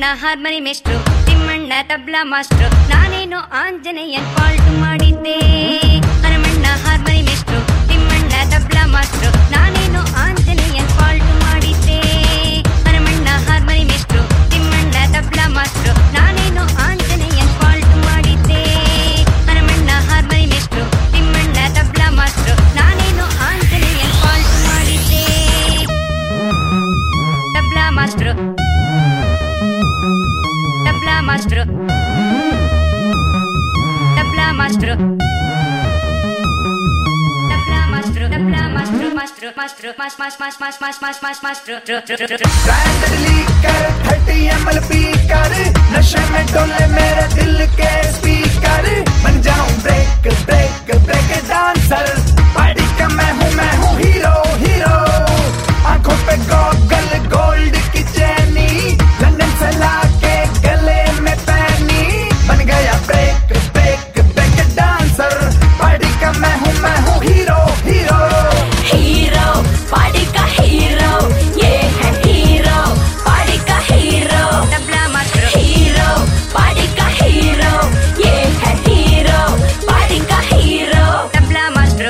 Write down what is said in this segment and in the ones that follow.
Hanumanna harmony ಮೇಷ್ಟ್ರು, Thimmanna tabla master, ನಾನೇನೋ ಆಂಜನೇಯನ್ ಫಾಲ್ಟ್ ಮಾಡಿದ್ದೆ. ಹನುಮಣ್ಣ ಹಾರ್ಮನಿ ಮೇಷ್ಟ್ರು, ತಿಮ್ಮಣ್ಣ ತಬ್ಲಾ ಮಾಸ್ಟ್ರು, ನಾನೇನೋ ಆಂಜನೇಯನ್ ಫಾಲ್ಟ್ ಮಾಡಿದ್ದೆ. ಹನುಮಣ್ಣ ಹಾರ್ಮನಿ ಮೇಷ್ಟ್ರು, ತಿಮ್ಮಣ್ಣ ತಬ್ಲಾ ಮಾಸ್ಟ್ರು, ನಾನೇನೋ ಆಂಜನೇಯನ್ ಫಾಲ್ಟ್ ಮಾಡಿದ್ದೆ. ಹನುಮಣ್ಣ ಹಾರ್ಮನಿ ಮೇಷ್ಟ್ರು, ತಿಮ್ಮಣ್ಣ ತಬ್ಲಾ ಮಾಸ್ಟ್ರು, ನಾನೇನೋ ಆಂಜನೇಯನ್ ಫಾಲ್ಟ್ ಮಾಡಿದ್ದೆ. Tabla master, tabla master, tabla master, tabla master, tabla master, master master ಮಾಸ್ ಮಾಸ್ ಮಾಸ್ ಮಾಸ್ ಮಾಸ್ ಮಾಸ್ ಮಾಸ್ ಮಾಸ್ಟ್ರು. ब्रांड लीकर 30 ml पीकर, नशे में डोले मेरे दिल के स्पीकर, बन जाऊं break break break dancer, party का मैं हूँ हीरो हीरो, आंखों पे गॉगल गोल्ड की चैनी, लंदन से लाके गले में पहनी, बन गया break break break dancer, party का मैं हूँ हीरो हीरो हीरो, पार्टी का हीरो, ये है हीरो, पार्टी का hero. Tabla master hero, party का हीरो, ये है हीरो, पार्टी का हीरो. तबला मास्टर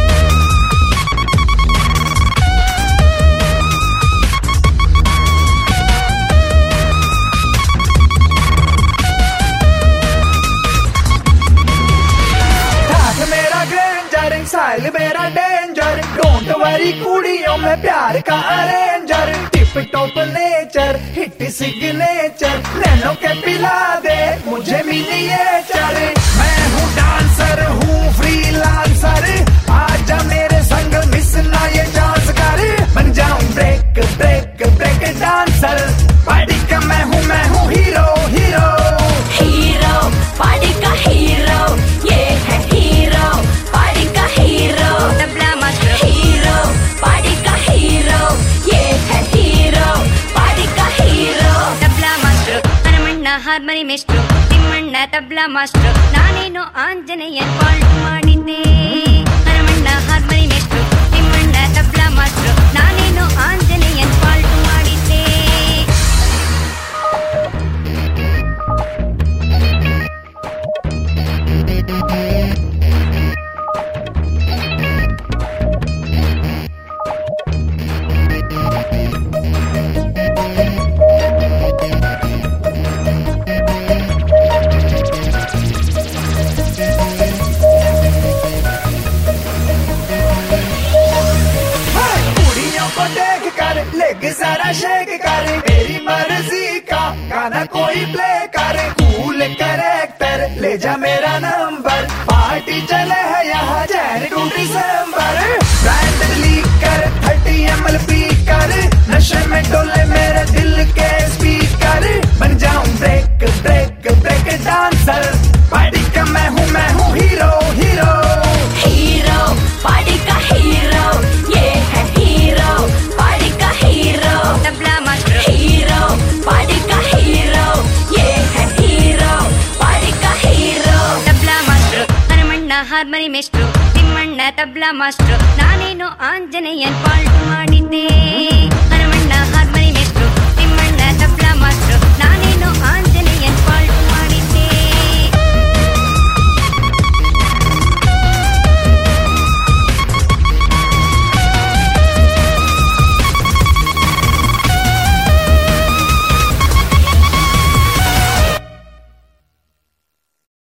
ठाक मेरा ग्रेंजर, साइल मेरा डेंजर, डोंट वरी कुड़ियों में प्यार का arranger, tip top nature hit signature, नैनो के पिला दे मुझे मिनिएचर, मैं हूँ डांसर हूँ फ्रीलांसर, आजा मेरे संग मिस ना ये चांस कर, बन जाऊं break break break dancer, party का मैं हूँ हीरो हीरो हीरो, पार्टी का हीरो, ये है हीरो, पार्टी का hero. Tabla master hero, party का हीरो, ये है हीरो, पार्टी का hero. Tabla master Hanumanna harmony ಮೇಷ್ಟ್ರು, ತಿಮ್ಮಣ್ಣ ತಬ್ಲಾ ಮಾಸ್ಟ್ರು, ನಾನೇನೋ ಆಂಜನೇಯನ್ ಫಾಲ್ಟ್ ಮಾಡಿದ್ದೆ. ಹನುಮಣ್ಣ ಹಾರ್ಮನಿ ಮೇಷ್ಟ್ರು, ತಿಮ್ಮಣ್ಣ ತಬ್ಲಾ ಮಾಸ್ಟ್ರು, ನಾನೇನೋ ಆಂಜನೇಯನ್ ಫಾಲ್ಟ್ ಮಾಡಿದ್ದೆ. कुड़ियों को देख कर लेग सारा शेक कर, मेरी मर्जी का गाना कोई प्ले कर, कूल कैरेक्टर ले जा मेरा नंबर, पार्टी चले है यहाँ जैन टू दिसंबर, ब्रांड लीकर 30 ml पीकर, नशे में डोले मेरे दिल के स्पीकर, बन जाऊं break break break dancer, party का मैं हूँ हीरो हीरो हीरो, पार्टी का हीरो, ये है हीरो, पार्टी का hero. Tabla master hero, party का हीरो, ये है हीरो, पार्टी का hero. Tabla master Hanumanna harmony ಮೇಷ್ಟ್ರು, ತಿಮ್ಮಣ್ಣ ತಬ್ಲಾ ಮಾಸ್ಟ್ರು, ನಾನೇನೋ ಆಂಜನೇಯನ್ ಫಾಲ್ಟ್ ಮಾಡಿದ್ದೆ.